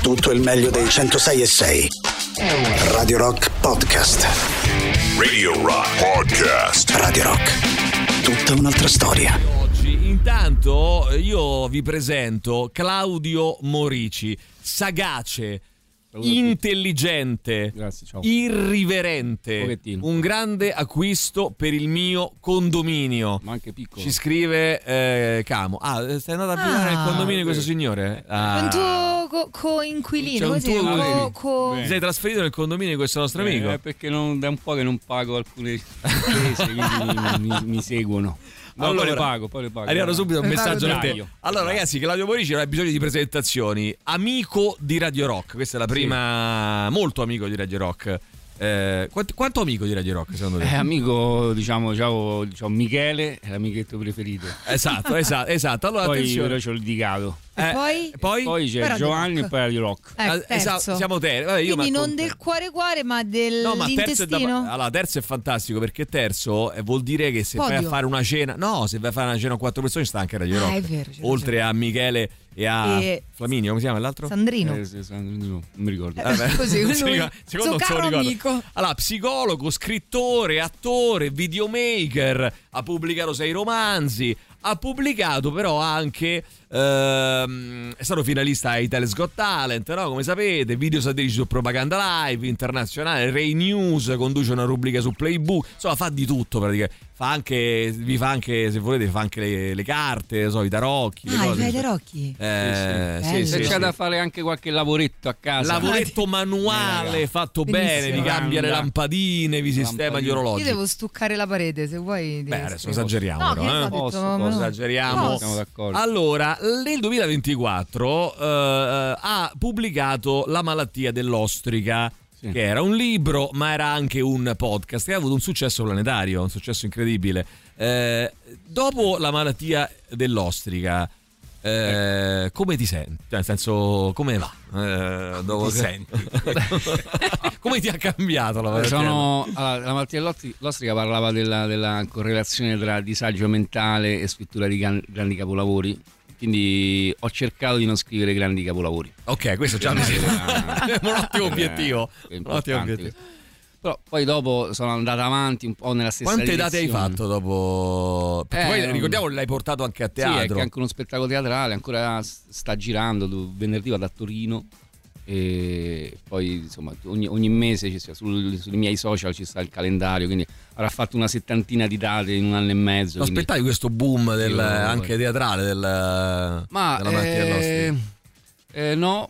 Tutto il meglio dei 106.6. Radio Rock Podcast. Radio Rock Podcast. Radio Rock. Tutta un'altra storia. Intanto io vi presento Claudio Morici, sagace, intelligente, grazie, ciao. Irriverente, un grande acquisto per il mio condominio. Ma anche piccolo. Ci scrive Camo. Stai andando a abitare nel condominio di questo signore? Un tuo coinquilino. Ti sei trasferito nel condominio di questo nostro amico? Perché da un po' che non pago alcune spese, quindi mi seguono. Ma allora, poi le pago. Arrivato subito un messaggio per te. Allora ragazzi, Claudio Morici non ha bisogno di presentazioni. Amico di Radio Rock. Questa è la prima, molto amico di Radio Rock. Quanto amico di Radio Rock secondo te? Amico, diciamo Michele è l'amichetto preferito. Esatto. Allora poi attenzione, però c'ho litigato. Poi c'è Giovanni e poi Radio Rock. Esatto, siamo te. Quindi non del cuore ma dell'intestino. Allora terzo è fantastico, perché terzo vuol dire che se vai a fare una cena, se vai a fare una cena a 4 persone sta anche Radio Rock. È vero, oltre a Michele e a Flaminio, come si chiama l'altro? Sandrino. Sandrino, non mi ricordo. Così, lui, secondo suo caro amico. Allora, psicologo, scrittore, attore, videomaker, ha pubblicato 6 romanzi, ha pubblicato però anche è stato finalista a Italia's Got Talent, no? Come sapete, video satirici su Propaganda Live Internazionale, Rai News, conduce una rubrica su Playbook, insomma fa di tutto praticamente. Vi fa anche, se volete, fa anche le carte, i tarocchi. Le cose. I tarocchi? Se c'è da fare anche qualche lavoretto a casa. Lavoretto manuale, fatto bene, vi cambia le lampadine, vi sistema gli orologi. Io devo stuccare la parete, se vuoi. Beh, adesso esageriamo, però. Esageriamo. Siamo d'accordo. Allora, nel 2024 ha pubblicato La malattia dell'ostrica. Sì. Che era un libro, ma era anche un podcast che ha avuto un successo planetario, un successo incredibile. Dopo La malattia dell'ostrica, come ti senti? Cioè, nel senso, come va? Dopo ti senti? Come ti ha cambiato la malattia? La malattia dell'ostrica parlava della correlazione tra disagio mentale e scrittura di grandi capolavori. Quindi ho cercato di non scrivere grandi capolavori. Ok, questo già mi sembra un ottimo obiettivo. Però poi dopo sono andato avanti un po' nella stessa direzione. Quante date hai fatto dopo? Perché poi ricordiamo l'hai portato anche a teatro. Sì, è che anche uno spettacolo teatrale, ancora sta girando, venerdì vado a Torino. E poi insomma ogni mese sui miei social ci sta il calendario, quindi avrà fatto una 70ina di date in un anno e mezzo. Aspettavi questo boom anche teatrale della malattia dell'ostrica? No,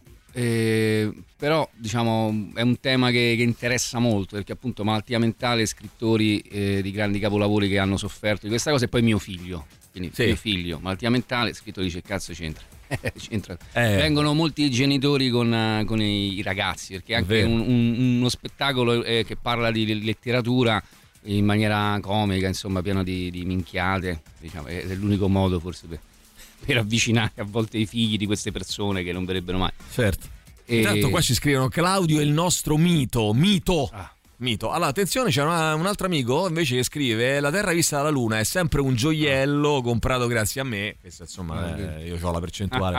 però diciamo è un tema che interessa molto, perché appunto malattia mentale, scrittori di grandi capolavori che hanno sofferto di questa cosa, e poi mio figlio, quindi mio figlio, malattia mentale, scrittori, dice cazzo c'entra. Vengono molti genitori con i ragazzi, perché è anche uno spettacolo che parla di letteratura in maniera comica, insomma pieno di minchiate, diciamo, è l'unico modo forse per avvicinare a volte i figli di queste persone che non vedrebbero mai. Certo. Intanto qua ci scrivono: Claudio è il nostro mito. Allora attenzione, c'è un altro amico invece che scrive: la Terra vista dalla Luna è sempre un gioiello comprato grazie a me. Questo insomma io ho la percentuale.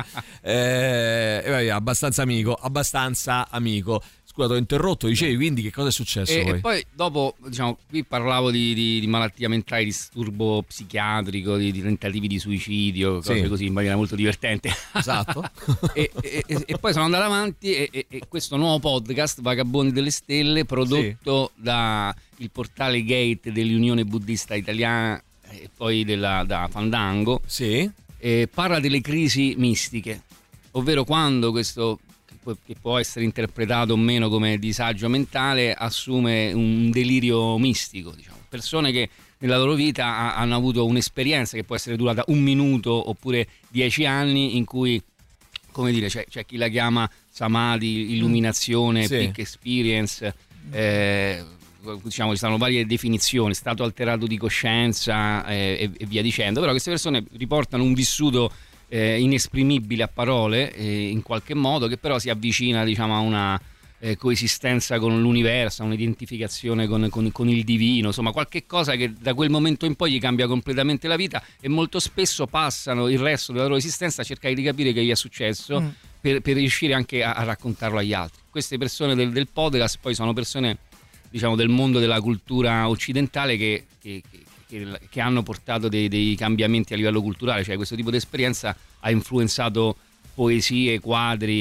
Abbastanza amico. Scusa, ti ho interrotto, dicevi, quindi che cosa è successo poi? E poi dopo, diciamo, qui parlavo di malattia mentale, di disturbo psichiatrico, di tentativi di suicidio, cose così in maniera molto divertente. Esatto. e poi sono andato avanti e questo nuovo podcast, Vagabondi delle Stelle, prodotto da il portale Gate dell'Unione Buddista Italiana e poi da Fandango, parla delle crisi mistiche, ovvero quando questo, che può essere interpretato o meno come disagio mentale, assume un delirio mistico, diciamo. Persone che nella loro vita hanno avuto un'esperienza che può essere durata 1 minuto oppure 10 anni, in cui, come dire, c'è chi la chiama samadhi, illuminazione, peak experience, diciamo ci sono varie definizioni, stato alterato di coscienza e via dicendo, però queste persone riportano un vissuto inesprimibile a parole, in qualche modo, che però si avvicina, diciamo, a una coesistenza con l'universo, a un'identificazione con il divino, insomma qualche cosa che da quel momento in poi gli cambia completamente la vita, e molto spesso passano il resto della loro esistenza a cercare di capire che gli è successo, per riuscire anche a raccontarlo agli altri. Queste persone del podcast poi sono persone, diciamo, del mondo della cultura occidentale che hanno portato dei cambiamenti a livello culturale, cioè questo tipo di esperienza ha influenzato poesie, quadri,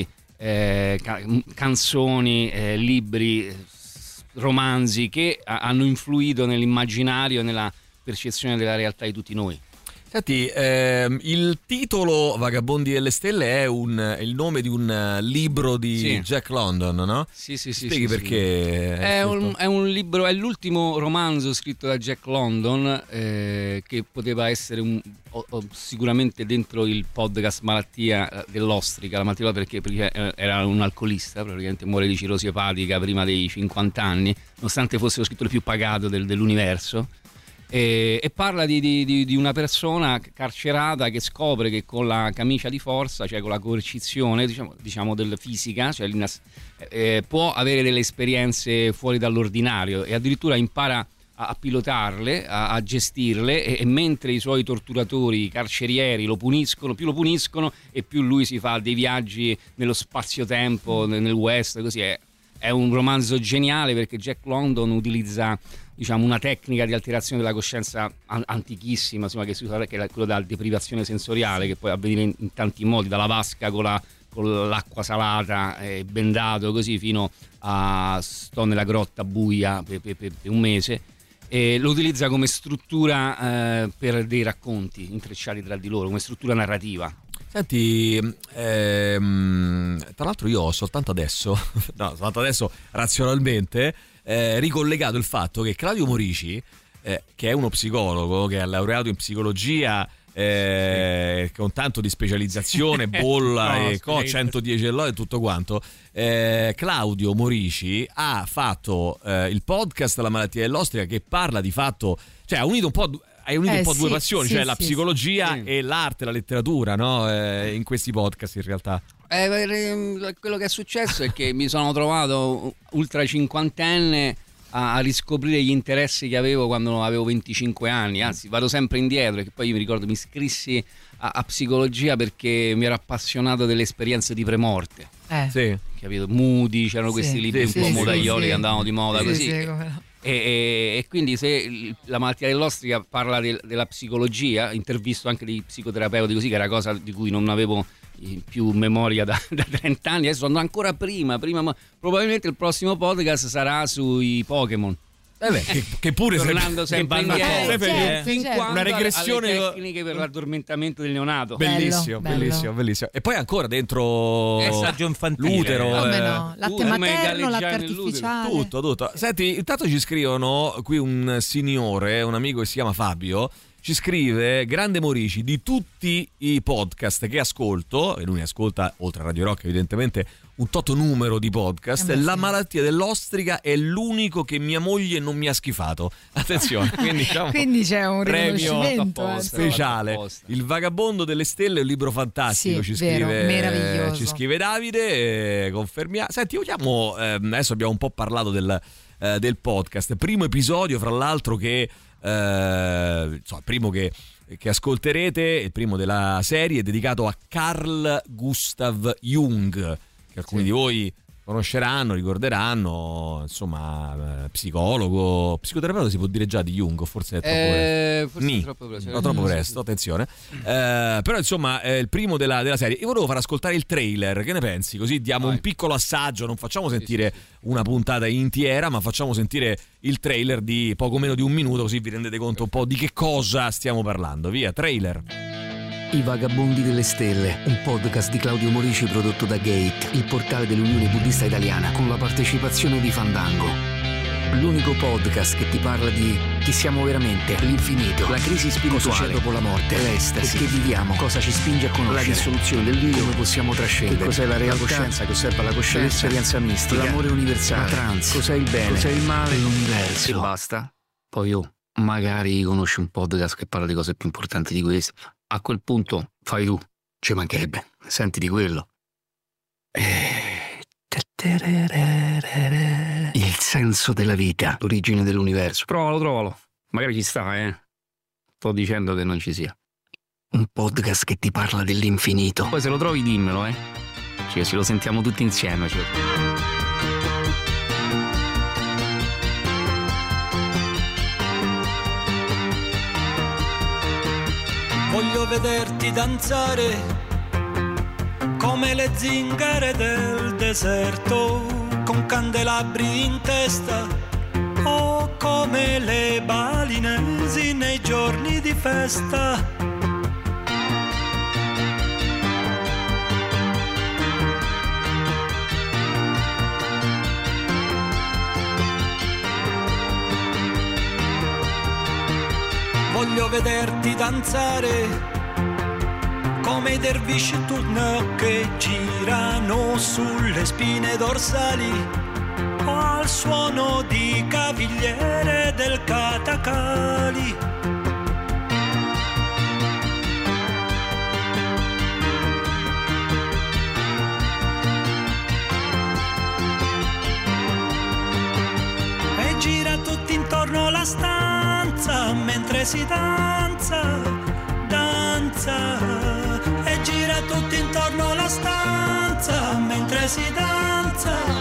canzoni, libri, romanzi che hanno influito nell'immaginario e nella percezione della realtà di tutti noi. Senti, il titolo Vagabondi delle Stelle è il nome di un libro di Jack London, no? Sì. Spieghi perché? È un libro, è l'ultimo romanzo scritto da Jack London, che poteva essere sicuramente dentro il podcast Malattia dell'ostrica, la malattia perché era un alcolista, praticamente muore di cirrosi epatica prima dei 50 anni, nonostante fosse lo scrittore più pagato dell'universo. E parla di una persona carcerata che scopre che con la camicia di forza, cioè con la coercizione, diciamo del fisica, cioè può avere delle esperienze fuori dall'ordinario e addirittura impara a pilotarle, a gestirle, e mentre i suoi torturatori carcerieri più lo puniscono e più lui si fa dei viaggi nello spazio-tempo, nel West, così è un romanzo geniale perché Jack London utilizza, diciamo, una tecnica di alterazione della coscienza antichissima, insomma, che si usa, che è quella della deprivazione sensoriale, che può avvenire in tanti modi, dalla vasca con l'acqua salata, bendato così, fino a sto nella grotta buia per un mese. E lo utilizza come struttura per dei racconti intrecciati tra di loro, come struttura narrativa. Senti, tra l'altro io ho soltanto adesso razionalmente ricollegato il fatto che Claudio Morici, che è uno psicologo, che è laureato in psicologia, con tanto di specializzazione, bolla e 110 e tutto quanto, Claudio Morici ha fatto il podcast La malattia dell'ostrica, che parla di fatto, cioè ha unito un po' due passioni, cioè la psicologia e l'arte, la letteratura, no? In questi podcast in realtà. Quello che è successo è che mi sono trovato ultra cinquantenne a riscoprire gli interessi che avevo quando avevo 25 anni, anzi vado sempre indietro, che poi io mi ricordo mi iscrissi a psicologia perché mi ero appassionato delle esperienze di premorte. Sì. Capito? Moody, c'erano questi libri un po' modaioli che andavano di moda così. E quindi se La malattia dell'ostrica parla della psicologia, intervisto anche dei psicoterapeuti così, che era cosa di cui non avevo più memoria da 30 anni, adesso sono ancora prima, ma probabilmente il prossimo podcast sarà sui Pokémon. Che pure tornando sempre indietro, una regressione alle tecniche per l'addormentamento del neonato. Bellissimo. E poi ancora dentro messaggio infantile, l'utero, latte materno, latte artificiale, tutto. Senti, intanto ci scrivono qui un signore, un amico che si chiama Fabio. Ci scrive: grande Morici, di tutti i podcast che ascolto, e lui ne ascolta, oltre a Radio Rock evidentemente, un toto numero di podcast, La malattia dell'ostrica è l'unico che mia moglie non mi ha schifato. Attenzione, quindi, diciamo, quindi c'è un premio riconoscimento speciale. Il Vagabondo delle Stelle è un libro fantastico, ci scrive, meraviglioso. Ci scrive Davide, confermiamo. Senti, vogliamo, adesso abbiamo un po' parlato del podcast, primo episodio fra l'altro che il primo che ascolterete, il primo della serie, è dedicato a Carl Gustav Jung, che alcuni di voi conosceranno, ricorderanno, insomma, psicologo, psicoterapeuta si può dire già di Jung, o forse è troppo presto, attenzione. Però insomma è il primo della serie. Io volevo far ascoltare il trailer, che ne pensi? Così diamo un piccolo assaggio, non facciamo sentire una puntata intera, ma facciamo sentire il trailer di poco meno di un minuto, così vi rendete conto un po' di che cosa stiamo parlando. Via, trailer. I Vagabondi delle Stelle, un podcast di Claudio Morici prodotto da Gate, il portale dell'Unione Buddista Italiana, con la partecipazione di Fandango. L'unico podcast che ti parla di chi siamo veramente, l'infinito, la crisi spirituale, cosa c'è dopo la morte, l'estasi, perché viviamo, cosa ci spinge a conoscere, la dissoluzione dell'io, come possiamo trascendere, che cos'è la realtà, la coscienza che osserva la coscienza, l'esperienza mistica, l'amore universale, la trance, cos'è il bene, cos'è il male, l'universo. E basta. Poi magari conosci un podcast che parla di cose più importanti di questo. A quel punto fai tu, ci mancherebbe, senti di quello. Il senso della vita, l'origine dell'universo. Trovalo. Magari ci sta, Sto dicendo che non ci sia. Un podcast che ti parla dell'infinito. Poi se lo trovi dimmelo, ce lo sentiamo tutti insieme. Voglio vederti danzare come le zingare del deserto, con candelabri in testa, o come le balinesi nei giorni di festa. Voglio vederti danzare come i dervisci turno che girano sulle spine dorsali, o al suono di cavigliere del Katakali. E gira tutti intorno la stanza mentre si danza, danza. E gira tutti intorno la stanza mentre si danza.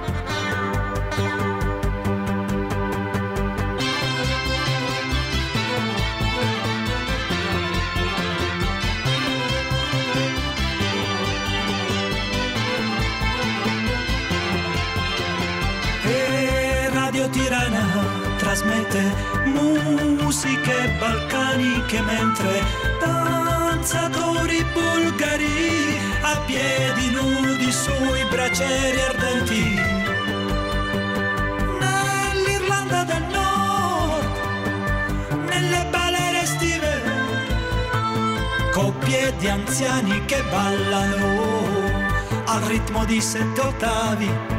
E Radio Tirana trasmette musiche balcaniche mentre danzatori bulgari a piedi nudi sui bracieri ardenti. Nell'Irlanda del Nord, nelle balere estive, coppie di anziani che ballano al ritmo di 7 ottavi.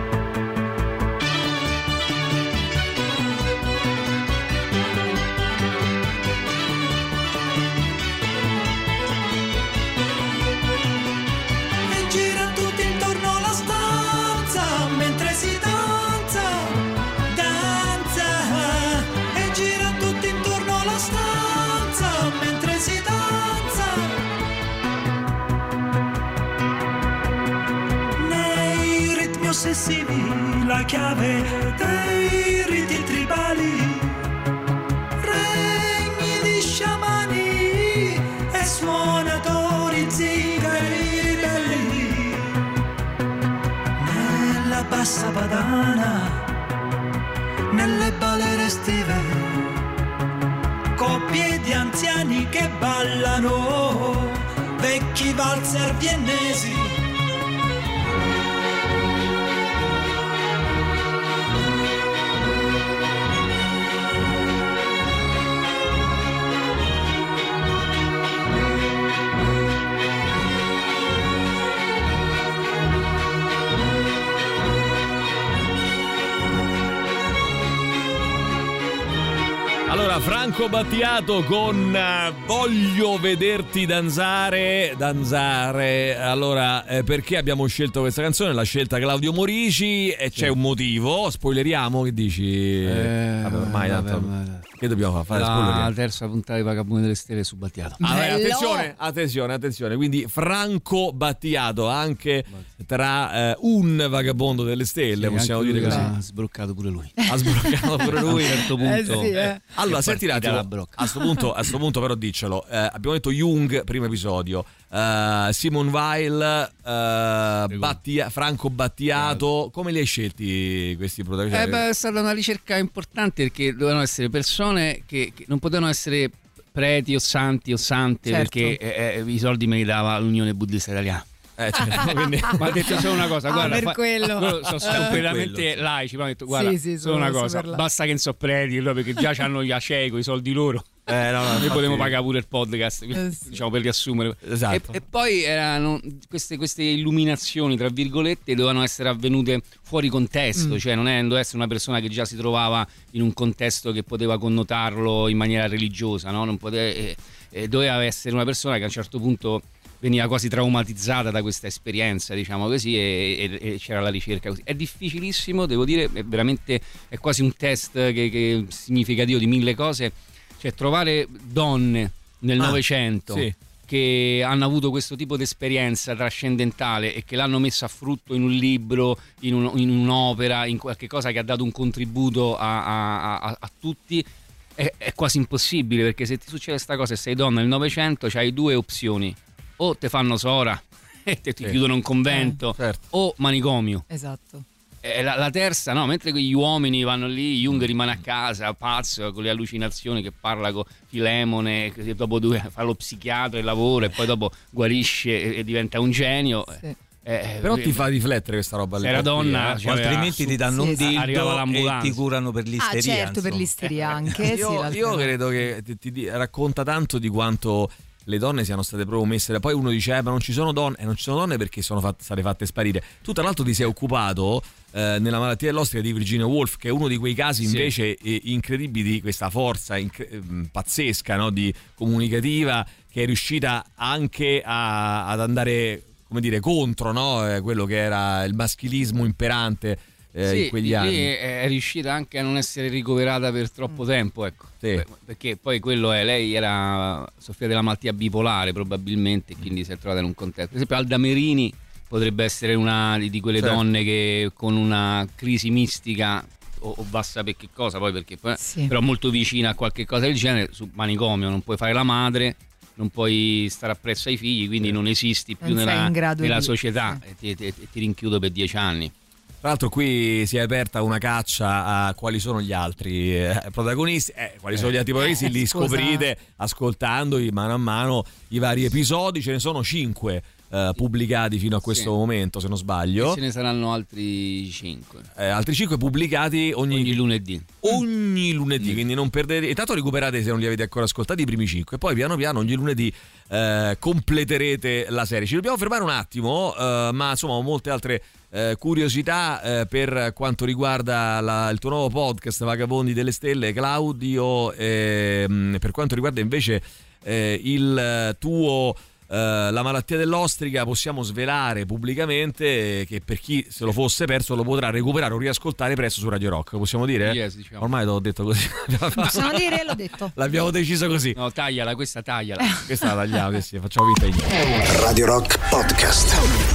Ossessivi, la chiave dei riti tribali, regni di sciamani e suonatori zingari ribelli. Nella bassa padana, nelle balere estive, coppie di anziani che ballano, vecchi valzer viennesi. Allora, Franco Battiato con Voglio vederti danzare. Allora, perché abbiamo scelto questa canzone? L'ha scelta Claudio Morici e c'è un motivo. Spoileriamo, che dici? Vabbè, ormai tanto. Che dobbiamo fare? La terza puntata di Vagabondi delle Stelle su Battiato. Attenzione. Quindi Franco Battiato, anche tra un vagabondo delle stelle, possiamo dire così. Ha sbroccato pure lui. A un certo punto. Allora, senti un attimo, a sto punto però diccelo. Abbiamo detto Jung, primo episodio, Simone Weil, Franco Battiato. Come li hai scelti questi protagonisti? È stata una ricerca importante, perché dovevano essere persone che non potevano essere preti o santi o sante, certo, perché i soldi me li dava l'Unione Buddista Italiana. Certo, quindi... Ma ha detto solo una cosa, guarda, per quello sono completamente laici, ma ho detto, guarda, solo una cosa, basta che non so preti, perché già hanno gli acei con i soldi loro. Noi potremmo pagare pure il podcast, diciamo, per riassumere. Esatto. E poi erano queste illuminazioni, tra virgolette, dovevano essere avvenute fuori contesto, cioè non doveva essere una persona che già si trovava in un contesto che poteva connotarlo in maniera religiosa, no? Non doveva essere una persona che a un certo punto veniva quasi traumatizzata da questa esperienza, diciamo così, e c'era la ricerca così. È difficilissimo, devo dire, è quasi un test che significativo di 1000 cose, cioè trovare donne nel Novecento che hanno avuto questo tipo di esperienza trascendentale e che l'hanno messa a frutto in un libro, in un'opera, in qualche cosa che ha dato un contributo a tutti, è quasi impossibile, perché se ti succede questa cosa e sei donna nel Novecento, c'hai due opzioni: o te fanno sora e ti chiudono un convento, certo. o manicomio. Esatto. La terza, no, mentre gli uomini vanno lì, Jung rimane a casa pazzo con le allucinazioni, che parla con Filemone, che dopo fa lo psichiatra e lavora e poi dopo guarisce e diventa un genio. Sì. Però ti fa riflettere questa roba. Se era donna, altrimenti ti danno un dildo e ti curano per l'isteria. Certo, per l'isteria anche. Io credo che ti racconta tanto di quanto le donne siano state proprio messe. Poi uno dice ma non ci sono donne, non ci sono donne perché sono state fatte sparire. Tu tra l'altro ti sei occupato nella malattia dell'ostrica di Virginia Woolf, che è uno di quei casi invece incredibili, di questa forza pazzesca, no? Di comunicativa, che è riuscita anche ad andare, come dire, contro, no? Quello che era il maschilismo imperante in quegli anni. È riuscita anche a non essere ricoverata per troppo tempo, ecco. Sì. Perché poi quello è, lei soffriva della malattia bipolare probabilmente, quindi si è trovata in un contesto. Per esempio Alda Merini potrebbe essere una di quelle donne che con una crisi mistica o basta per che cosa, poi perché però molto vicina a qualche cosa del genere, su manicomio non puoi fare la madre, non puoi stare appresso ai figli, quindi non esisti più nella società, e ti rinchiudo per 10 anni. Tra l'altro qui si è aperta una caccia a quali sono gli altri protagonisti, quali sono gli altri protagonisti, li scoprite ascoltandoli mano a mano i vari episodi. Ce ne sono 5 pubblicati fino a questo momento, se non sbaglio. E ce ne saranno altri 5. Altri 5 pubblicati ogni lunedì. Ogni lunedì, quindi non perdete. Intanto recuperate, se non li avete ancora ascoltati, i primi 5, e poi piano piano ogni lunedì completerete la serie. Ci dobbiamo fermare un attimo, ma insomma ho molte altre curiosità per quanto riguarda il tuo nuovo podcast Vagabondi delle Stelle, Claudio, per quanto riguarda invece il tuo la malattia dell'ostrica. Possiamo svelare pubblicamente che per chi se lo fosse perso lo potrà recuperare o riascoltare presto su Radio Rock. Possiamo dire? Yes, diciamo. Ormai l'ho detto così. Possiamo dire, l'ho detto. L'abbiamo deciso così. No, tagliala, questa tagliala. Questa la tagliamo, sì, facciamo finta di niente. Radio Rock Podcast.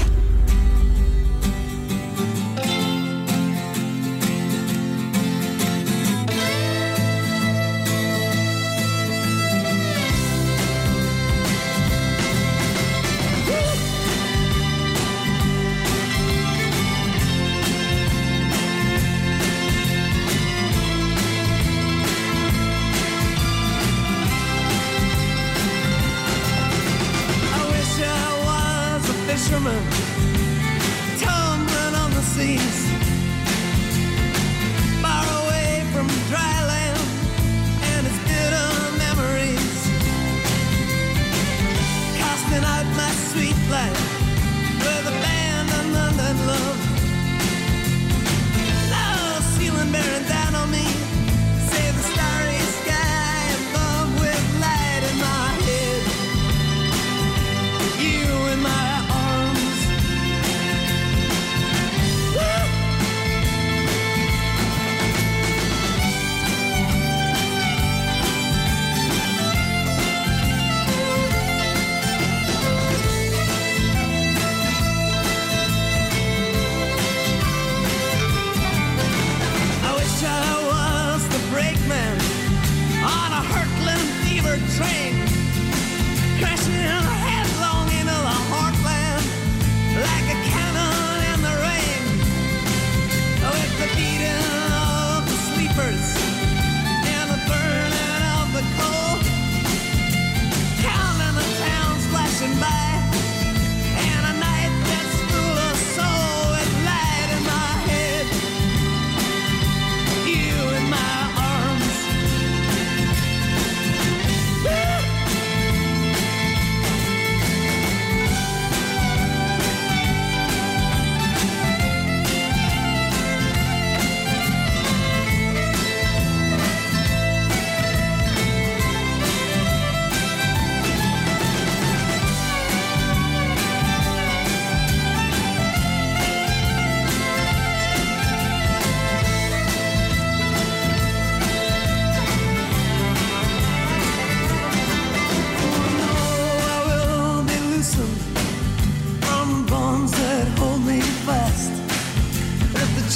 Tumbling on the seas, far away from dry land and its bitter memories, casting out my sweet life with abandoned London love. Now ceiling bearing down on me, save the starry sky above with light in my head, you in my arms. Woo!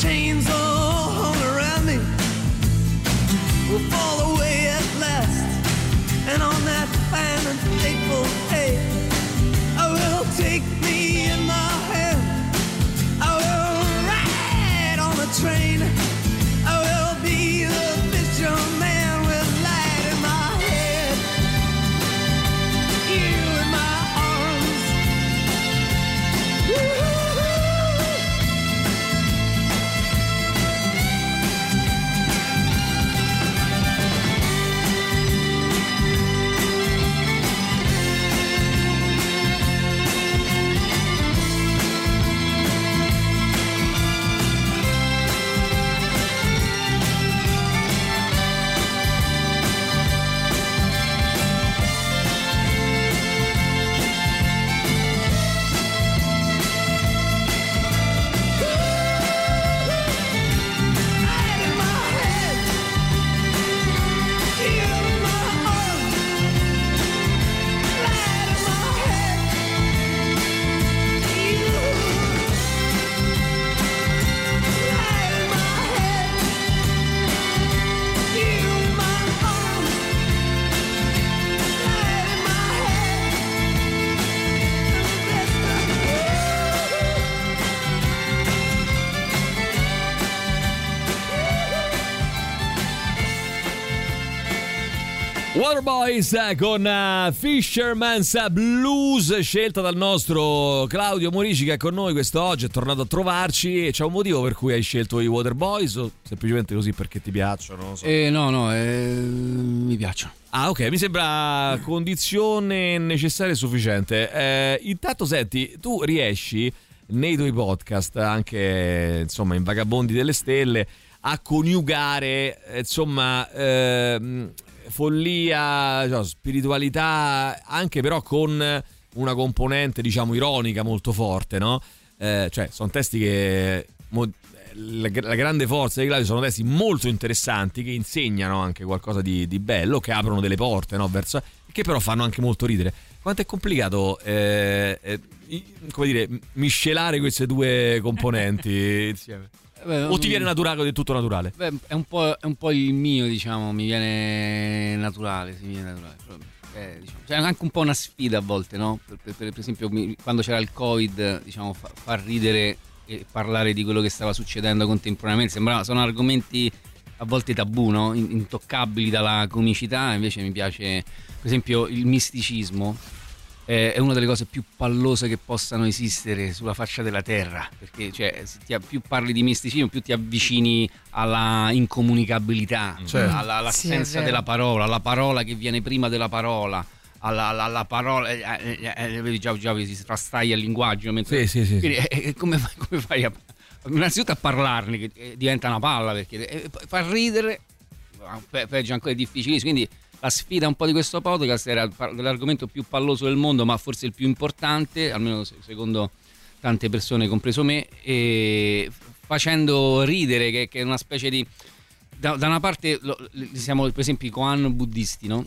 chains all hung around me will fall away at last, and on that fine and fateful day I will take me in my hand, I will ride on the train, I will be the fisherman with light in my head, you in my arms. Woo-hoo-hoo. Waterboys con Fisherman's Blues, scelta dal nostro Claudio Morici, che è con noi quest'oggi, è tornato a trovarci. C'è un motivo per cui hai scelto i Waterboys o semplicemente così perché ti piacciono? Non so. Mi piacciono. Ah, ok, mi sembra condizione necessaria e sufficiente. Intanto senti, tu riesci nei tuoi podcast, anche insomma in Vagabondi delle Stelle, a coniugare insomma follia, cioè, spiritualità, anche però con una componente diciamo ironica molto forte, no? Cioè sono testi che la grande forza di Claudio, sono testi molto interessanti che insegnano anche qualcosa di bello, che aprono delle porte, no? Verso, che però fanno anche molto ridere. Quanto è complicato come dire, miscelare queste due componenti insieme? O ti viene naturale, del tutto naturale? Beh, è un po' il mio, diciamo, mi viene naturale, sì, mi viene naturale. Diciamo, c'è anche un po' una sfida a volte, no? Per esempio, quando c'era il Covid, diciamo, far ridere e parlare di quello che stava succedendo contemporaneamente, sono argomenti a volte tabù, no? Intoccabili dalla comicità. Invece mi piace, per esempio, il misticismo. È una delle cose più pallose che possano esistere sulla faccia della terra, perché cioè, più parli di misticismo, più ti avvicini alla incomunicabilità, certo, all'assenza della parola, alla parola che viene prima della parola, alla parola, già si frastaglia il linguaggio. Mentre, sì. Quindi, come fai innanzitutto a parlarne, che diventa una palla, perché far ridere, peggio ancora, è difficilissimo. Quindi la sfida un po' di questo podcast era l'argomento più palloso del mondo, ma forse il più importante, almeno secondo tante persone, compreso me, e facendo ridere, che è una specie di... Da una parte siamo per esempio i koan buddisti, no?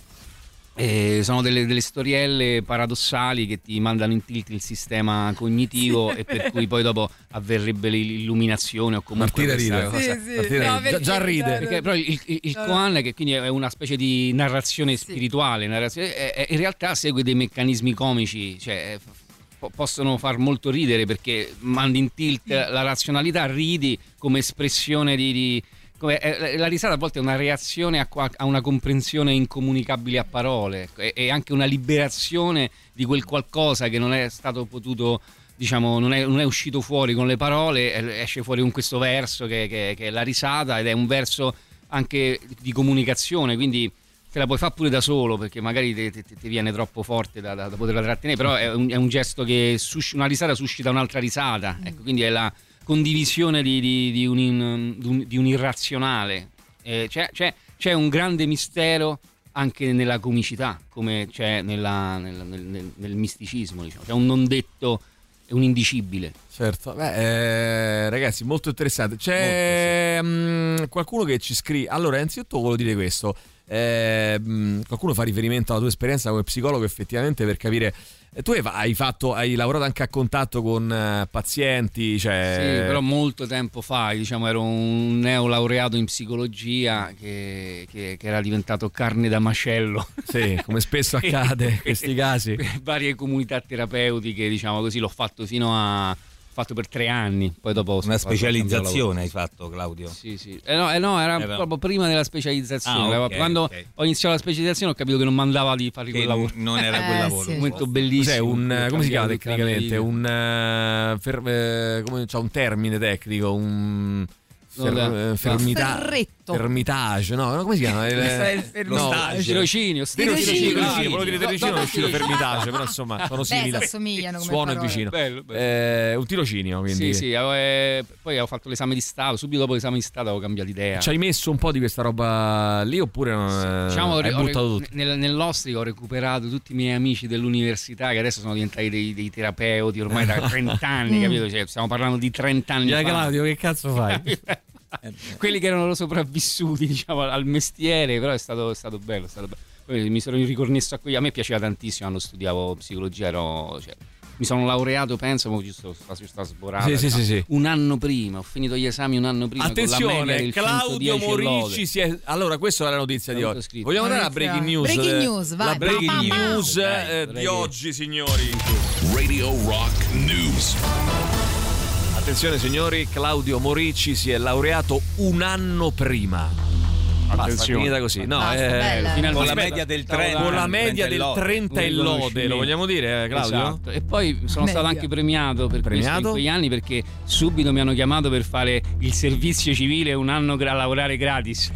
Sono delle storielle paradossali che ti mandano in tilt il sistema cognitivo e per cui poi dopo avverrebbe l'illuminazione o comunque Martina ride. No, già ride. Perché però il koan, che quindi è una specie di narrazione spirituale, in realtà segue dei meccanismi comici, cioè possono far molto ridere perché mandi in tilt la razionalità, ridi come espressione di la risata a volte è una reazione a una comprensione incomunicabile a parole, è anche una liberazione di quel qualcosa che non è stato potuto, diciamo, non è uscito fuori con le parole, esce fuori con questo verso che è la risata, ed è un verso anche di comunicazione, quindi te la puoi fare pure da solo perché magari ti viene troppo forte da poterla trattenere, però è un gesto che una risata suscita un'altra risata, ecco, quindi è la condivisione di un irrazionale. C'è un grande mistero anche nella comicità, come c'è nel misticismo, diciamo. C'è un non detto e un indicibile. Certo, ragazzi, molto interessante. C'è qualcuno che ci scrive. Allora, innanzitutto volevo dire questo. Qualcuno fa riferimento alla tua esperienza come psicologo, effettivamente, per capire. Tu hai lavorato anche a contatto con pazienti, cioè... Sì, però molto tempo fa, diciamo, ero un neolaureato in psicologia che era diventato carne da macello. Sì, come spesso accade in questi casi. Per varie comunità terapeutiche, diciamo così, l'ho fatto fatto per 3 anni, poi dopo una specializzazione hai fatto, Claudio? Sì. No, era proprio prima della specializzazione. Quando ho iniziato la specializzazione ho capito che non mi andava di fare quel lavoro. Non era quel lavoro. Un momento bellissimo. Come si chiama tecnicamente? C'ha un termine tecnico, fermitage, no? Come si chiama? Tirocinio. Volevo dire tirocinio, è uscito fermitage, però insomma sono simili. Assomigliano come suono parole. è vicino. Bello. Un tirocinio, quindi. Sì, poi ho fatto l'esame di Stato, subito dopo l'esame di Stato avevo cambiato idea. Ci hai messo un po' di questa roba lì oppure diciamo, hai buttato tutto? Nell'Ostrico ho recuperato tutti i miei amici dell'università che adesso sono diventati dei terapeuti ormai da 30 anni, capito? Cioè, stiamo parlando di 30 anni fa. Claudio, che cazzo fai? Quelli che erano sopravvissuti, diciamo, al mestiere, però è stato bello. Poi mi sono riconnesso a quelli. A me piaceva tantissimo quando studiavo psicologia, mi sono laureato, penso, ma giusto sta sborata. Sì. Un anno prima, ho finito gli esami un anno prima. Attenzione, con la media del Claudio 110 Morici si è... Allora, questa è la notizia di oggi. Vogliamo andare alla breaking news? Vai. La breaking news di oggi, signori. Radio Rock News. Attenzione signori, Claudio Morici si è laureato un anno prima. Basta, finita così. No, con la media del 30. Con la media del 30 e lode, lo vogliamo dire, Claudio? Esatto. E poi sono stato anche premiato per questo in quegli anni, perché subito mi hanno chiamato per fare il servizio civile, un anno a lavorare gratis.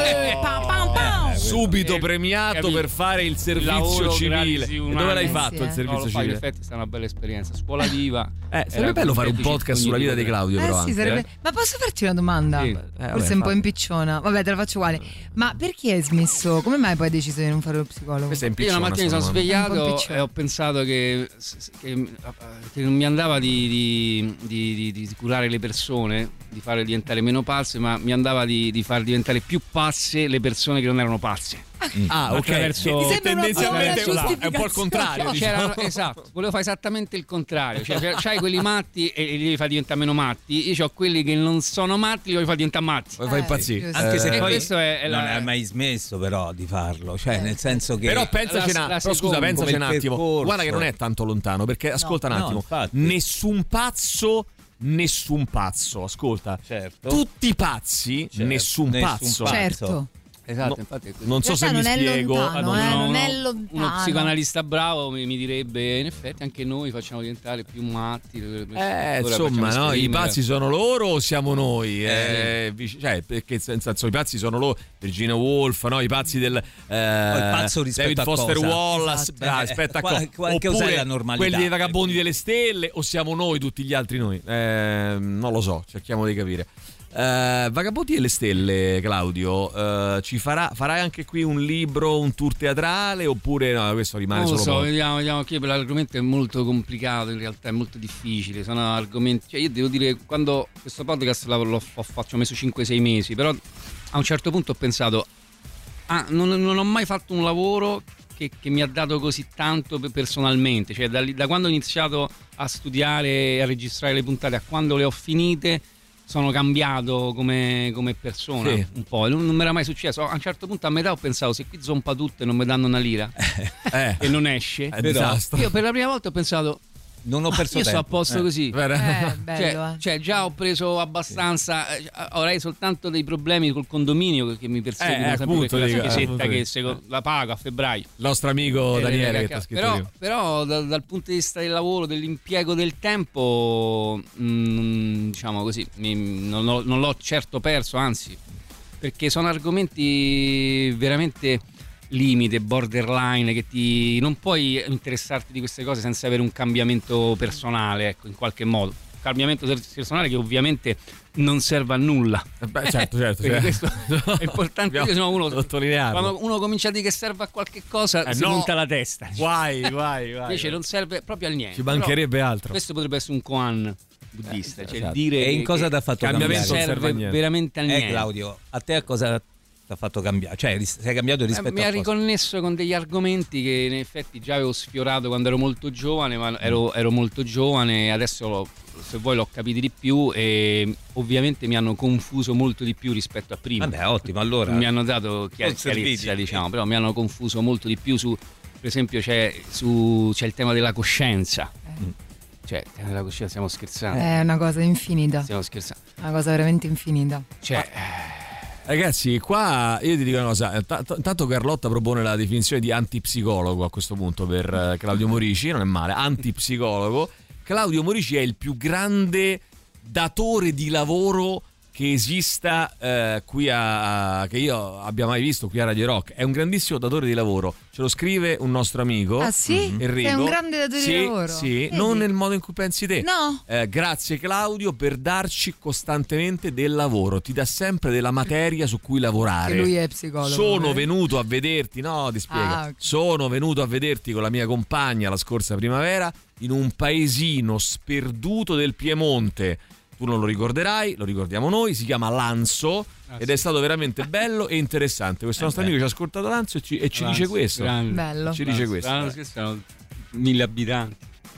Subito premiato per fare il servizio civile. E dove l'hai fatto il servizio civile? In effetti è stata una bella esperienza. Scuola viva. Sarebbe bello fare un podcast sulla vita di Claudio, però. Sì, sarebbe... Ma posso farti una domanda? Sì. Forse un po' impicciona. Vabbè, te la faccio uguale. Ma perché hai smesso? Come mai poi hai deciso di non fare lo psicologo? Questa è Io una mattina mi sono svegliato e ho pensato che non mi andava di curare le persone, di farle diventare meno pazze, ma mi andava di far diventare più pazze le persone che non erano pazze. Ok. Tendenzialmente è un po' il contrario. Esatto, volevo fare esattamente il contrario. Cioè, c'hai quelli matti e li devi far diventare meno matti. Io ho quelli che non sono matti, li voglio far diventare matti. Vuoi fare impazzire. Anche se poi questo non hai mai smesso però di farlo. Cioè, nel senso che. Però pensaci un attimo. Guarda che non è tanto lontano. Perché ascolta un attimo. Nessun pazzo, ascolta. Certo. Tutti pazzi, nessun pazzo. Certo. Esatto, No, infatti non so se mi spiego. Non è lontano. Uno psicoanalista bravo mi direbbe: in effetti anche noi facciamo diventare più matti. Insomma, no, i pazzi sono loro o siamo noi? Cioè, perché nel senso i pazzi sono loro, Virginia Woolf, no? I pazzi del pazzo rispetto David a Foster cosa? Wallace, aspetta, oppure la normalità, quelli dei Vagabondi delle Stelle, o siamo noi tutti gli altri noi? Non lo so, cerchiamo di capire. Vagabondi delle Stelle, Claudio, farai anche qui un libro, un tour teatrale, oppure no, questo rimane non lo solo so, vediamo che l'argomento è molto complicato, in realtà è molto difficile, sono argomenti, cioè io devo dire, quando questo podcast ci ho messo 5-6 mesi, però a un certo punto ho pensato non ho mai fatto un lavoro che mi ha dato così tanto personalmente, cioè da quando ho iniziato a studiare e a registrare le puntate a quando le ho finite sono cambiato come persona, sì. Un po', non mi era mai successo. A un certo punto a metà ho pensato: se qui zompa tutto e non mi danno una lira e non esce, io per la prima volta ho pensato: non ho perso tempo. Sto a posto così. Bello, cioè già ho preso abbastanza, avrei soltanto dei problemi col condominio che mi perseguono sempre per quella spesetta che la pago a febbraio. Il nostro amico Daniele che t'ha scritto però dal punto di vista del lavoro, dell'impiego del tempo, diciamo così, non l'ho certo perso, anzi, perché sono argomenti veramente limite, borderline, che non puoi interessarti di queste cose senza avere un cambiamento personale, ecco, in qualche modo. cambiamento personale che ovviamente non serve a nulla. Certo. Questo è importante, se no uno sottolinearlo. Quando uno comincia a dire che serve a qualche cosa si punta la testa. Vai. Invece non serve proprio a niente. Ci mancherebbe altro. Questo potrebbe essere un koan buddista, cioè esatto. dire e in cosa ti ha fatto cambiare? Non serve veramente a niente. Claudio, a te a cosa ti ha fatto cambiare? Cioè sei cambiato rispetto mi ha riconnesso con degli argomenti che in effetti già avevo sfiorato quando ero molto giovane, ma ero molto giovane, adesso se vuoi l'ho capito di più e ovviamente mi hanno confuso molto di più rispetto a prima. Vabbè, ottimo, allora mi hanno dato chiarezza, diciamo, però mi hanno confuso molto di più su, per esempio c'è il tema della coscienza. Cioè, il tema della coscienza, stiamo scherzando. È una cosa infinita. Stiamo scherzando. Una cosa veramente infinita. Cioè, ragazzi, qua io ti dico una cosa. Tanto Carlotta propone la definizione di antipsicologo a questo punto per Claudio Morici, non è male. Antipsicologo. Claudio Morici è il più grande datore di lavoro che esista che io abbia mai visto qui a Radio Rock. È un grandissimo datore di lavoro. Ce lo scrive un nostro amico. Ah sì? Enrico. È un grande datore di lavoro? Sì, non nel modo in cui pensi te. No. Grazie Claudio per darci costantemente del lavoro. Ti dà sempre della materia su cui lavorare. E lui è psicologo. Sono venuto a vederti, no, ti spiego. Okay. Sono venuto a vederti con la mia compagna la scorsa primavera in un paesino sperduto del Piemonte. Tu non lo ricorderai, lo ricordiamo noi, si chiama Lanzo ed è stato veramente bello e interessante. Questo nostro amico ci ha ascoltato Lanzo e ci dice questo. Bello. Ci dice questo. Sono 1000 abitanti.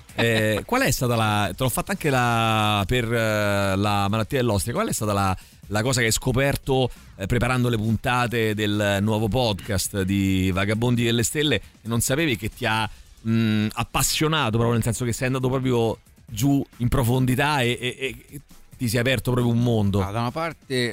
Qual è stata te l'ho fatta anche per la malattia dell'ostrica, qual è stata la cosa che hai scoperto preparando le puntate del nuovo podcast di Vagabondi delle Stelle e non sapevi che ti ha appassionato, proprio nel senso che sei andato proprio giù in profondità e ti si è aperto proprio un mondo? Da una parte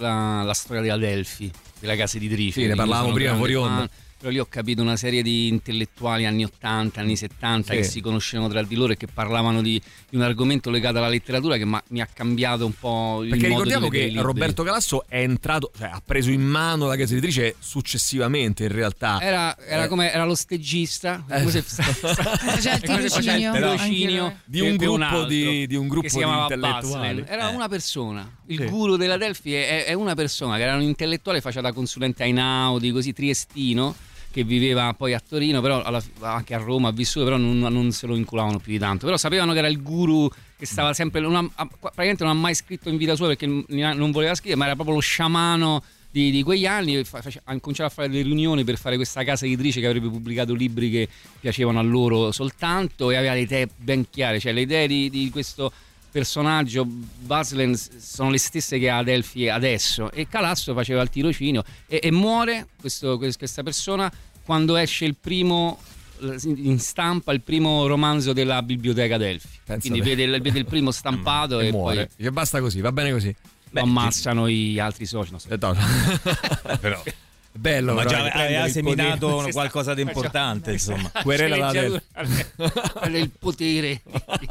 la storia della Delphi, della casa editrice. Sì, ne parlavamo prima fuori onda. Però lì ho capito una serie di intellettuali anni 80, anni 70 che si conoscevano tra di loro e che parlavano di un argomento legato alla letteratura che mi ha cambiato un po' il perché modo ricordiamo di vedere che Roberto Calasso è entrato, cioè ha preso in mano la casa editrice successivamente in realtà. Era come era lo stegista, come se c'è il tirocinio di un gruppo di che si chiamava intellettuali. Era una persona. Il guru della Delphi è una persona che era un intellettuale, faceva da consulente ai Naudi, così triestino, che viveva poi a Torino, però anche a Roma ha vissuto, però non se lo inculavano più di tanto. Però sapevano che era il guru che stava sempre, praticamente non ha mai scritto in vita sua perché non voleva scrivere, ma era proprio lo sciamano di quegli anni. Ha cominciato a fare delle riunioni per fare questa casa editrice che avrebbe pubblicato libri che piacevano a loro soltanto e aveva le idee ben chiare, cioè le idee di questo personaggio Baslen sono le stesse che ha Delphi adesso, e Calasso faceva il tirocinio e muore questa persona quando esce il primo in stampa il primo romanzo della biblioteca Delphi. Quindi vede il primo stampato e muore. poi Dice basta così, va bene così. Lo ammazzano gli altri soci. Però bello, ma già aveva il seminato qualcosa di importante, insomma. Querela da il potere.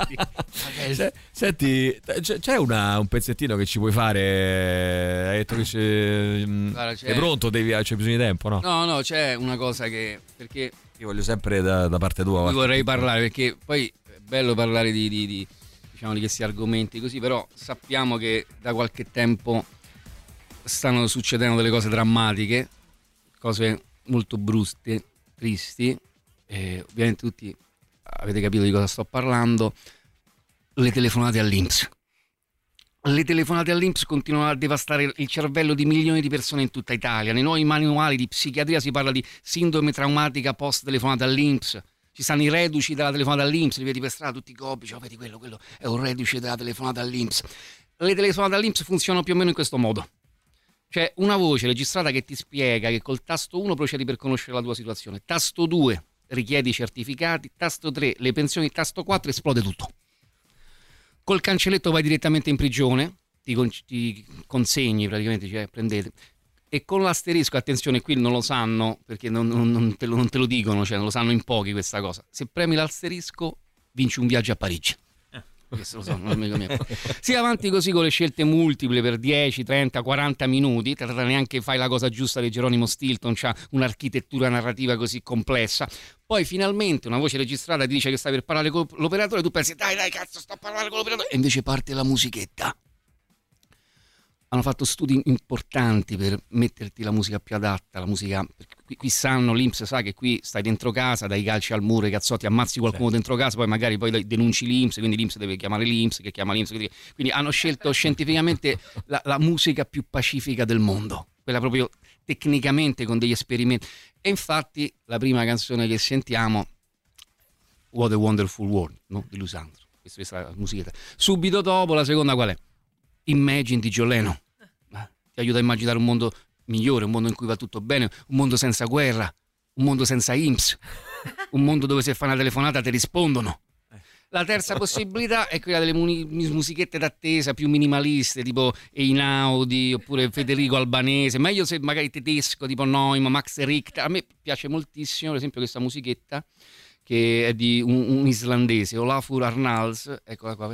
Senti, c'è un pezzettino che ci puoi fare? Hai detto che è pronto, c'è bisogno di tempo, no? No, c'è una cosa perché io voglio sempre da parte tua. Vorrei parlare, perché poi è bello parlare di diciamo di questi argomenti così, però sappiamo che da qualche tempo stanno succedendo delle cose drammatiche, cose molto brutte, tristi, ovviamente tutti avete capito di cosa sto parlando. Le telefonate all'INPS. Le telefonate all'INPS continuano a devastare il cervello di milioni di persone in tutta Italia. Nei nuovi manuali di psichiatria si parla di sindrome traumatica post telefonata all'INPS. Ci stanno i reduci della telefonata all'INPS, li vedi per strada tutti gobbi, vedi quello è un reduce della telefonata all'INPS. Le telefonate all'INPS funzionano più o meno in questo modo. C'è una voce registrata che ti spiega che col tasto 1 procedi per conoscere la tua situazione, tasto 2 richiedi i certificati, tasto 3 le pensioni, tasto 4 esplode tutto. Col cancelletto vai direttamente in prigione, ti consegni praticamente, cioè prendete. E con l'asterisco, attenzione, qui non lo sanno perché non te lo dicono, cioè non lo sanno in pochi questa cosa. Se premi l'asterisco vinci un viaggio a Parigi. questo lo so, non è amico mio. Si va avanti così con le scelte multiple per 10, 30, 40 minuti, neanche fai la cosa giusta di Geronimo Stilton, c'ha un'architettura narrativa così complessa. Poi finalmente una voce registrata ti dice che stai per parlare con l'operatore, tu pensi dai cazzo sto a parlare con l'operatore, e invece parte la musichetta. Hanno fatto studi importanti per metterti la musica più adatta, la musica. Qui sanno, l'Inps sa che qui stai dentro casa, dai calci al muro, cazzotti, ammazzi qualcuno dentro casa, poi denunci l'Inps, quindi l'Inps deve chiamare l'Inps, che chiama l'Inps. Quindi hanno scelto scientificamente la musica più pacifica del mondo, quella proprio tecnicamente con degli esperimenti. E infatti la prima canzone che sentiamo, What a Wonderful World, no? Di Louis Armstrong. Questa è la musichetta. Subito dopo la seconda qual è? Imagine di John Lennon. Ti aiuta a immaginare un mondo migliore, un mondo in cui va tutto bene, un mondo senza guerra, un mondo senza INPS, un mondo dove se fai una telefonata ti rispondono. La terza possibilità è quella delle musichette d'attesa più minimaliste, tipo Einaudi oppure Federico Albanese, meglio se magari tedesco, tipo Neumann, Max Richter. A me piace moltissimo, per esempio, questa musichetta che è di un islandese, Olafur Arnalds, eccola qua.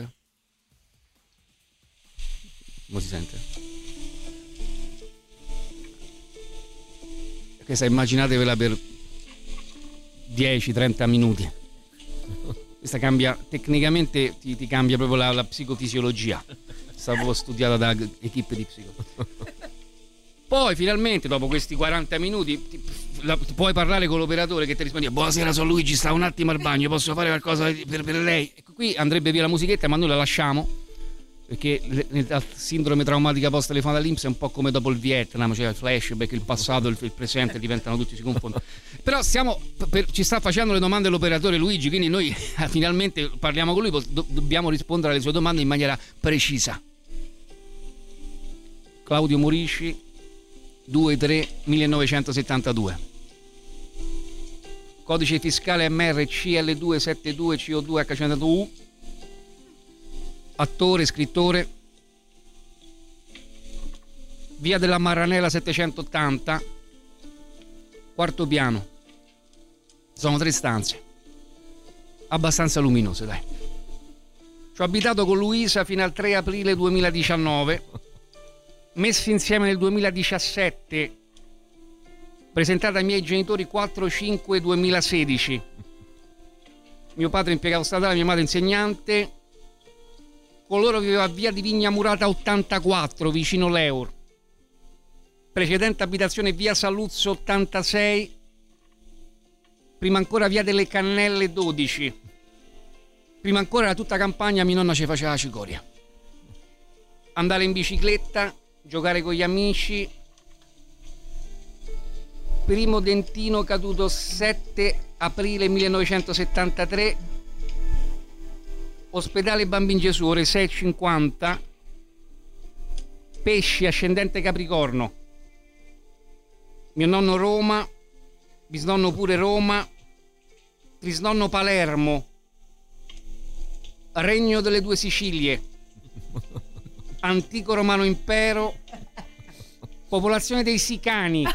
Come si sente? Questa immaginatevela per 10-30 minuti. Questa cambia tecnicamente, ti cambia proprio la psicofisiologia. Sta proprio studiata da equipe di psicologi. Poi finalmente dopo questi 40 minuti puoi parlare con l'operatore che ti risponde: buonasera, sono Luigi, sta un attimo al bagno, posso fare qualcosa per lei? E qui andrebbe via la musichetta, ma noi la lasciamo perché la sindrome traumatica post telefonata all'Inps è un po' come dopo il Vietnam, cioè il flashback, il passato e il presente diventano tutti, si confondono. Però ci sta facendo le domande l'operatore Luigi, quindi noi finalmente parliamo con lui, dobbiamo rispondere alle sue domande in maniera precisa. Claudio Morisci, 2-3-1972, codice fiscale MRCL272CO2H102, attore, scrittore, via della Maranella 780, quarto piano, sono 3 stanze abbastanza luminose, dai. Ci ho abitato con Luisa fino al 3 aprile 2019, messi insieme nel 2017, presentata ai miei genitori 4/5/2016. Mio padre impiegato statale, mia madre insegnante. Con loro viveva a via di Vigna Murata 84, vicino l'Eur. Precedente abitazione via Saluzzo 86, prima ancora via delle Cannelle 12. Prima ancora era tutta campagna, mia nonna ci faceva la cicoria. Andare in bicicletta, giocare con gli amici. Primo dentino caduto 7 aprile 1973. Ospedale Bambin Gesù, ore 6:50. Pesci, ascendente Capricorno. Mio nonno Roma, bisnonno pure Roma, trisnonno Palermo, Regno delle Due Sicilie, Antico Romano Impero, popolazione dei Sicani,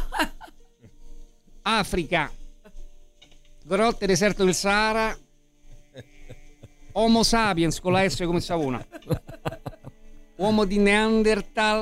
Africa, grotte deserto del Sahara, Homo sapiens con la S come Savona, uomo di Neanderthal,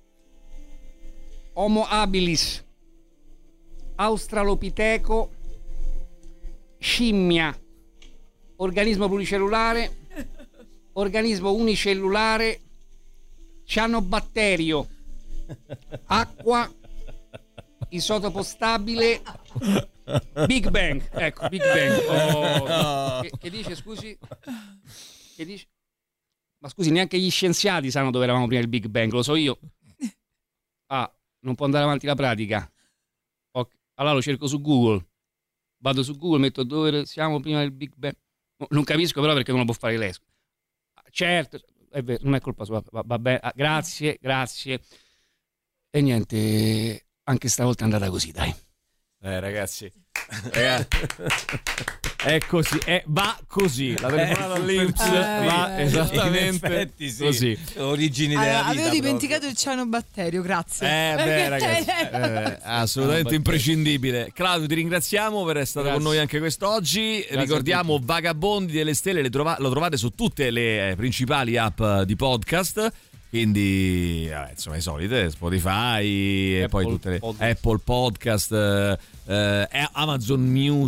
Homo habilis, Australopiteco, scimmia, organismo pluricellulare, organismo unicellulare, cianobatterio, acqua, isotopo stabile, Big Bang. Ecco, Big Bang. Oh. Che dice, scusi? Che dice? Ma scusi, neanche gli scienziati sanno dove eravamo prima del Big Bang, lo so io. Ah, non può andare avanti la pratica. Okay. Allora lo cerco su Google. Vado su Google, metto dove siamo prima del Big Bang. Non capisco però perché non lo può fare lei. Certo, è vero, non è colpa sua. Vabbè, grazie. E niente, anche stavolta è andata così, dai. Ragazzi, È così, va così. La telefonata all'Inps va esattamente così. Origini della vita. Avevo dimenticato il cianobatterio, grazie. Ragazzi, assolutamente imprescindibile. Claudio, ti ringraziamo per essere stato con noi anche quest'oggi. Ricordiamo Vagabondi delle Stelle, lo trovate su tutte le principali app di podcast. Quindi insomma, i solite Spotify, e poi tutte le Apple Podcast, Amazon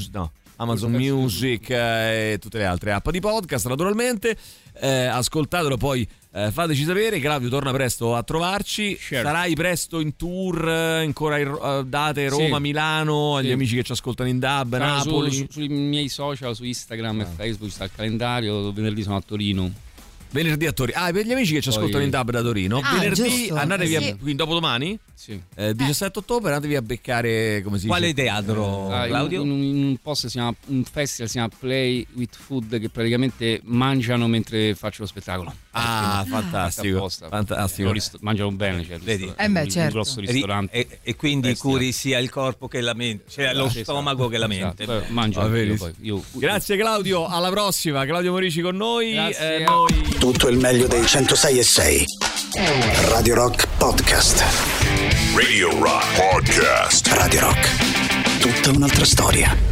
Music e tutte le altre app di podcast, naturalmente. Ascoltatelo, poi fateci sapere. Claudio torna presto a trovarci. Sarai presto in tour, ancora date Roma, Milano, agli amici che ci ascoltano in DAB, Napoli. Sui miei social, su Instagram e Facebook sta il calendario. Venerdì sono a Torino. Venerdì a Torino. Per gli amici che ci ascoltano in DAB da Torino, venerdì andatevi quindi dopodomani? Sì. 17 ottobre andatevi a beccare, come si dice? Quale teatro, Claudio? In un posto un festival si chiama Play with Food, che praticamente mangiano mentre faccio lo spettacolo. Fantastico. Fantastico. Mangiano bene, vedi? Un grosso ristorante. E quindi curi sia il corpo che la mente, cioè lo stomaco che la mente. Mangio io. Grazie Claudio, alla prossima. Claudio Morici con noi. Tutto il meglio dei 106.6 Radio Rock Podcast. Radio Rock Podcast. Radio Rock, tutta un'altra storia.